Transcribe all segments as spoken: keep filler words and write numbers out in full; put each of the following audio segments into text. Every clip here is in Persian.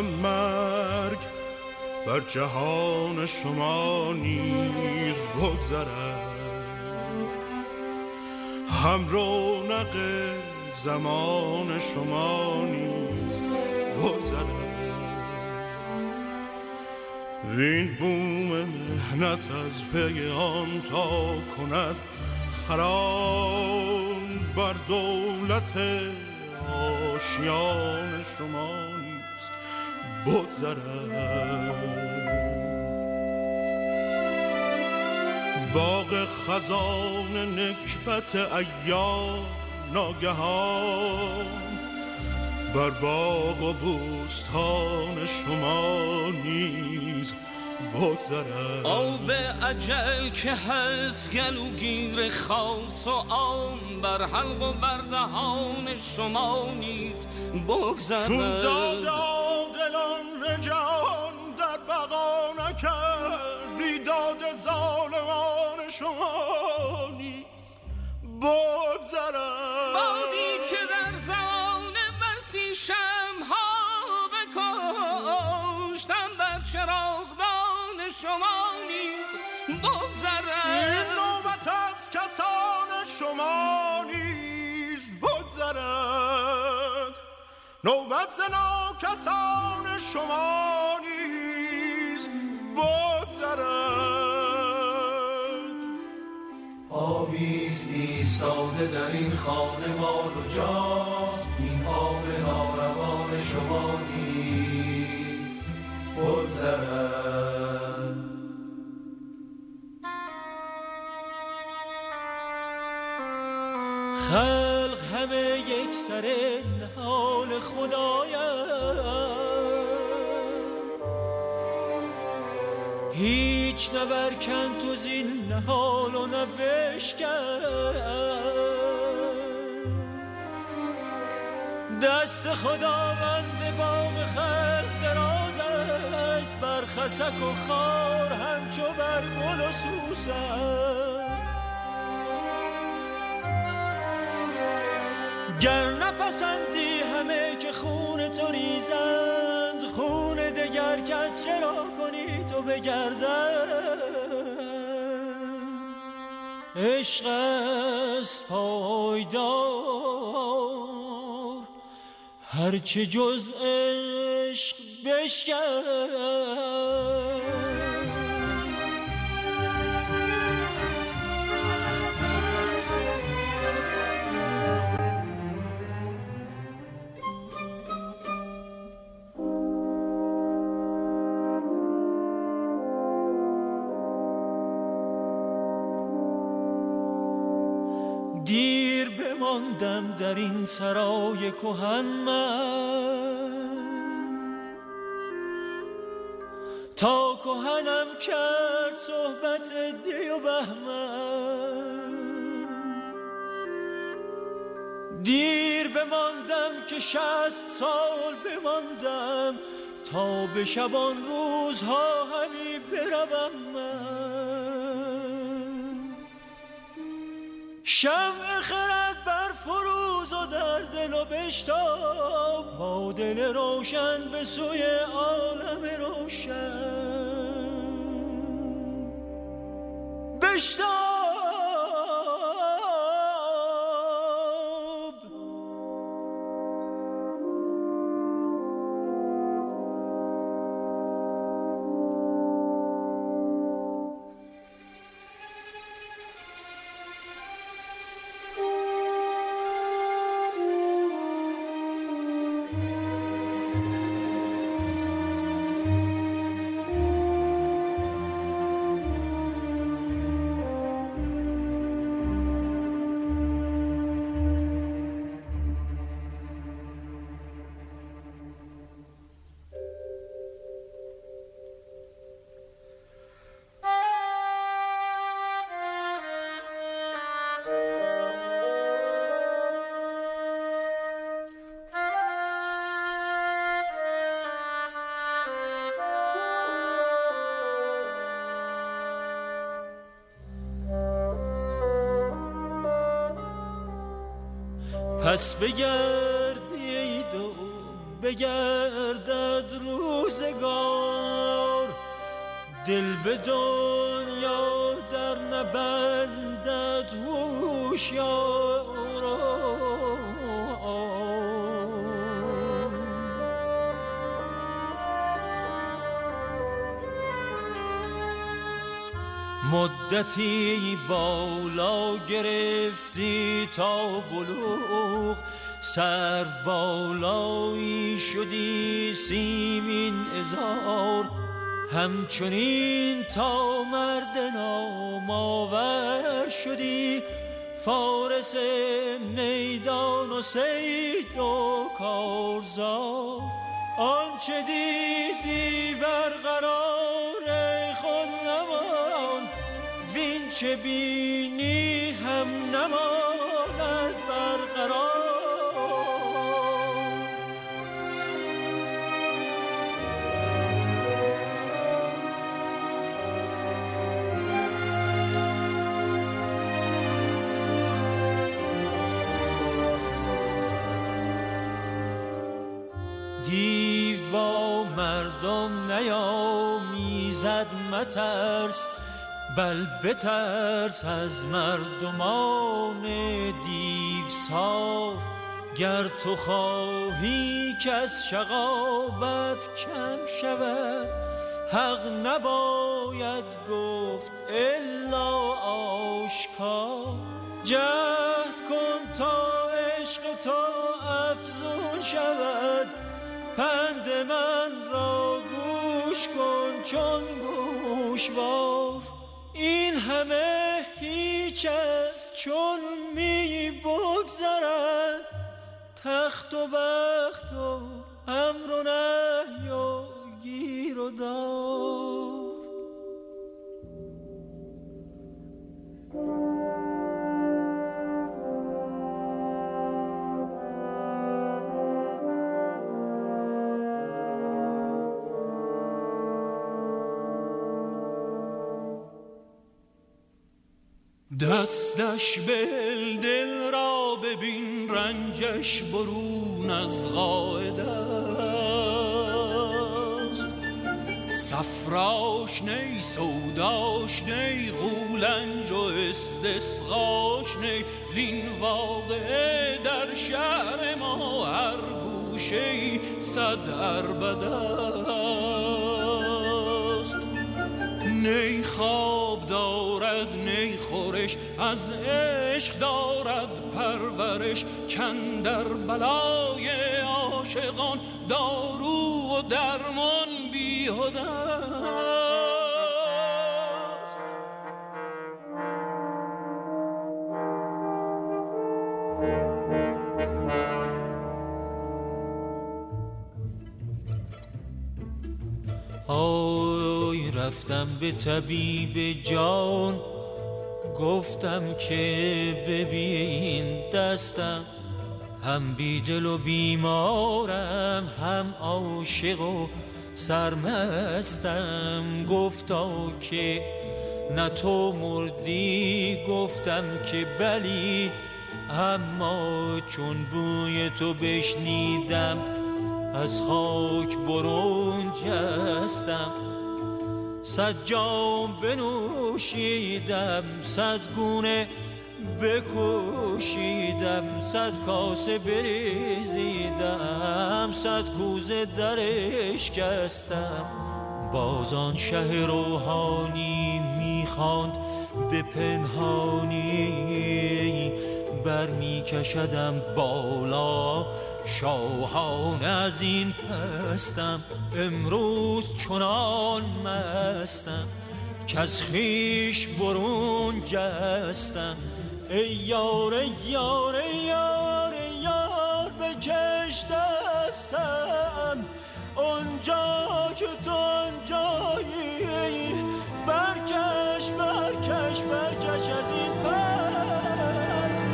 هم مرگ بر جهان شما نیز بگذرد، هم رونق زمان شما نیز بگذرد. این بوم مهنت از پی آن تا کند خرام، بر دولت آشیان شما نیز بگذرد. باغ خزان نکبت ایام ناگهان، بر باغ و بوستان شما نیز بگذرد. آب اجل که هست گلوگیر خاص و عام، بر حلق و بر دهان شما نیز بگذرد. چون داد عاقلان رجان در بقا نکرد، بیداد ظالمان شما نیز بگذرد. بادی که در زمان بسی شمها بکشتم، بر چراغدان شما نیز بگذرد. این نوبت از کسان شما نیز بگذرد، نوبت ز ناکسان شما نیز بگذرد. آبیست ایستاده در این خانه مال و جان، این آب ناروان شما نیز بگذرد. خلق همه یک سر حال خدایند، هیچ نبرکن تو زین نهال و نبشکن. دست خداوند باغ خلق دراز است، بر خسک و خار همچو بر گل و سوسن. گر نپسندی همه که خون تو ریزند، خون دگر کس چرا کنی تو بگردن. عشق است پایدار هرچه جز عشق بشکن. دیر بماندم در این سرای کهن من، تا کهنم کرد صحبت دی و بهمن. دیر بماندم که شصت سال بماندم، تا به شبان روزها همی بروم من. شمع خرد بر فروز و در دل و بشتاب، با دل روشن به سوی عالم روشن بشتاب. پس بگردید و بگردد روزگار، دل به دنیا در نبندد هوشیارا. مدتی بالا گرفتی تا بلوغ، سر بالایی شدی سیمین ازار، همچنین تا مرد نامآور شدی، فارس میدان و صید و کارزار. آنچه دیدی برقرار خود نمان، وین چه بینی هم نماند برقرار. دیو با مردم نیامیزد مترس، بل بترس از مردمان دیوسار. گر تو خواهی که از شقاوت کم شود، حق نباید گفت الا آشکار. جهد کن تا عشق تو افزون شود، پند من را گوش کن چون گوشوار. این همه هیچ است چون می بگذرد، تخت و بخت و امر و نهی و گیر و دار. دستش بهل دل را ببین، رنجش برون از قاعده است. صفراش نی سوداش نی، غولنج و استسقاش نی. زین واقعه در شهر ما هر گوشه‌ای صد عربده است. نی خواب دارد نی خورش، از عشق دارد پرورش. کاندر بلای عاشقان دارو و درمان بیهوده است. آی رفتم به طبیب جان، گفتم که ببین دستم، هم بیدل و بیمارم، هم عاشق و سرمستم. گفتا که نه تو مردی، گفتم که بلی، اما چون بوی تو بشنیدم از خاک برون جستم. صد جام بنوشیدم، صد گونه بکوشیدم، صد کاسه بریزیدم، صد کوزه درش کستم. بازان شه روحانی میخواند به پنهانی، بر میکشدم بالا شاهان از این پستم. امروز چنان مستم که از خویش برون جستم. ای یار ای یار ای یار ای یار بکش دستم، اونجا که تو اونجایی، برکش برکش برکش از این پست.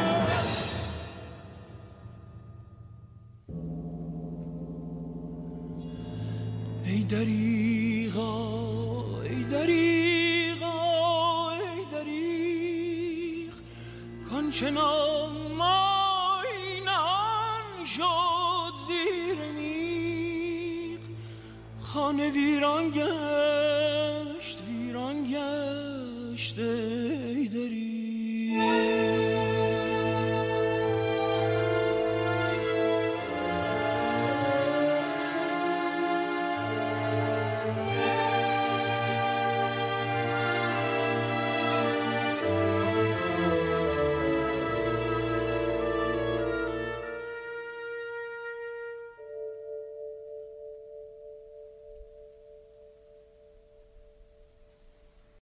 ای دریغا ای دریغا ای دریغ، کانچنان مای نهان شد زیر می خانه ویران گشت ویران گشته